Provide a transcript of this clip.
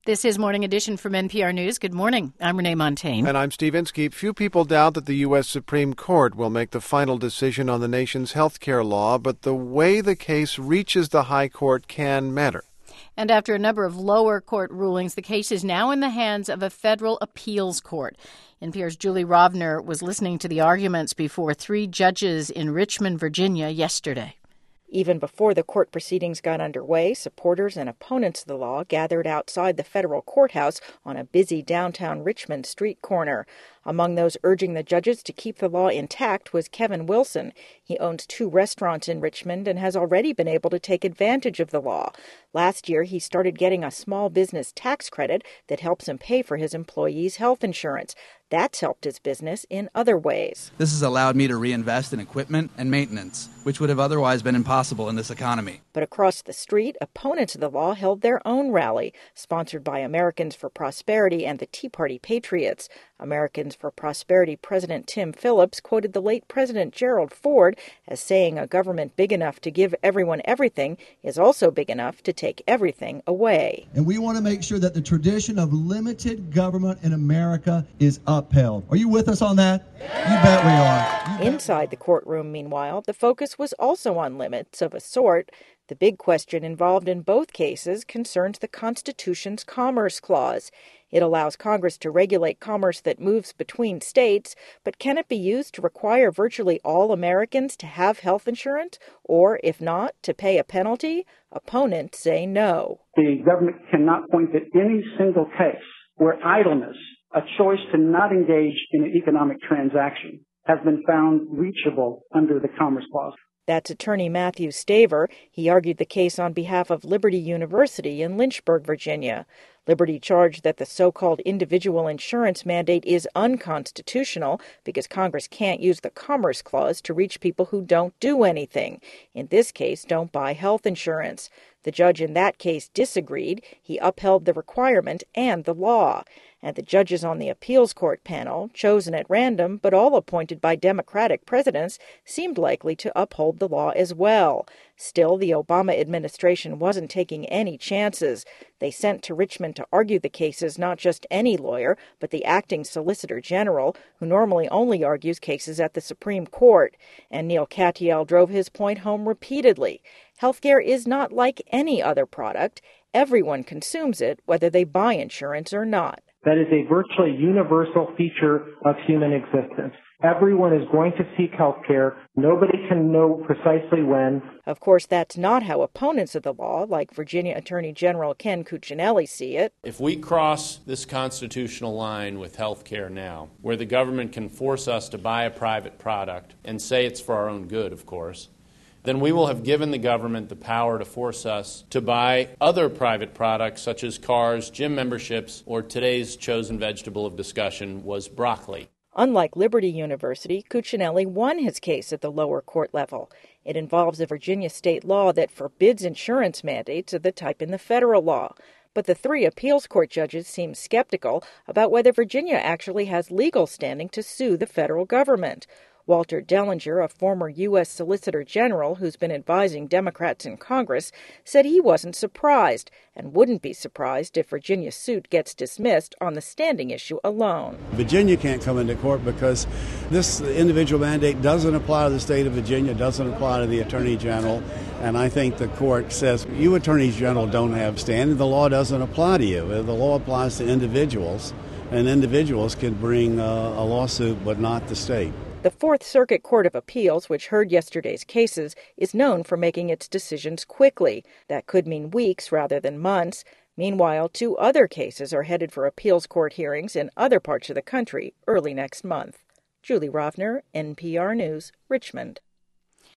This is Morning Edition from NPR News. Good morning. I'm Renee Montaigne. And I'm Steve Inskeep. Few people doubt that the U.S. Supreme Court will make the final decision on the nation's health care law, but the way the case reaches the high court can matter. And after a number of lower court rulings, the case is now in the hands of a federal appeals court. NPR's Julie Rovner was listening to the arguments before 3 judges in Richmond, Virginia, yesterday. Even before the court proceedings got underway, supporters and opponents of the law gathered outside the federal courthouse on a busy downtown Richmond street corner. Among those urging the judges to keep the law intact was Kevin Wilson. He owns 2 restaurants in Richmond and has already been able to take advantage of the law. Last year, he started getting a small business tax credit that helps him pay for his employees' health insurance. That's helped his business in other ways. This has allowed me to reinvest in equipment and maintenance, which would have otherwise been impossible in this economy. But across the street, opponents of the law held their own rally, sponsored by Americans for Prosperity and the Tea Party Patriots. Americans for Prosperity President Tim Phillips quoted the late President Gerald Ford as saying a government big enough to give everyone everything is also big enough to take everything away. And we want to make sure that the tradition of limited government in America is upheld. Are you with us on that? You bet we are. Inside the courtroom, meanwhile, the focus was also on limits of a sort. The big question involved in both cases concerns the Constitution's Commerce Clause. It allows Congress to regulate commerce that moves between states, but can it be used to require virtually all Americans to have health insurance, or, if not, to pay a penalty? Opponents say no. The government cannot point to any single case where idleness, a choice to not engage in an economic transaction, has been found reachable under the Commerce Clause. That's attorney Matthew Staver. He argued the case on behalf of Liberty University in Lynchburg, Virginia. Liberty charged that the so-called individual insurance mandate is unconstitutional because Congress can't use the Commerce Clause to reach people who don't do anything. In this case, don't buy health insurance. The judge in that case disagreed. He upheld the requirement and the law. And the judges on the appeals court panel, chosen at random but all appointed by Democratic presidents, seemed likely to uphold the law as well. Still, the Obama administration wasn't taking any chances. They sent to Richmond to argue the cases not just any lawyer, but the acting Solicitor General, who normally only argues cases at the Supreme Court. And Neil Katyal drove his point home repeatedly. Healthcare is not like any other product. Everyone consumes it, whether they buy insurance or not. That is a virtually universal feature of human existence. Everyone is going to seek health care. Nobody can know precisely when. Of course, that's not how opponents of the law, like Virginia Attorney General Ken Cuccinelli, see it. If we cross this constitutional line with health care now, where the government can force us to buy a private product and say it's for our own good, of course, then we will have given the government the power to force us to buy other private products such as cars, gym memberships, or today's chosen vegetable of discussion was broccoli. Unlike Liberty University, Cuccinelli won his case at the lower court level. It involves a Virginia state law that forbids insurance mandates of the type in the federal law. But the 3 appeals court judges seem skeptical about whether Virginia actually has legal standing to sue the federal government. Walter Dellinger, a former U.S. Solicitor General who's been advising Democrats in Congress, said he wasn't surprised and wouldn't be surprised if Virginia's suit gets dismissed on the standing issue alone. Virginia can't come into court because this individual mandate doesn't apply to the state of Virginia, doesn't apply to the Attorney General, and I think the court says you Attorneys General don't have standing. The law doesn't apply to you. The law applies to individuals, and individuals can bring a lawsuit but not the state. The Fourth Circuit Court of Appeals, which heard yesterday's cases, is known for making its decisions quickly. That could mean weeks rather than months. Meanwhile, 2 other cases are headed for appeals court hearings in other parts of the country early next month. Julie Rovner, NPR News, Richmond.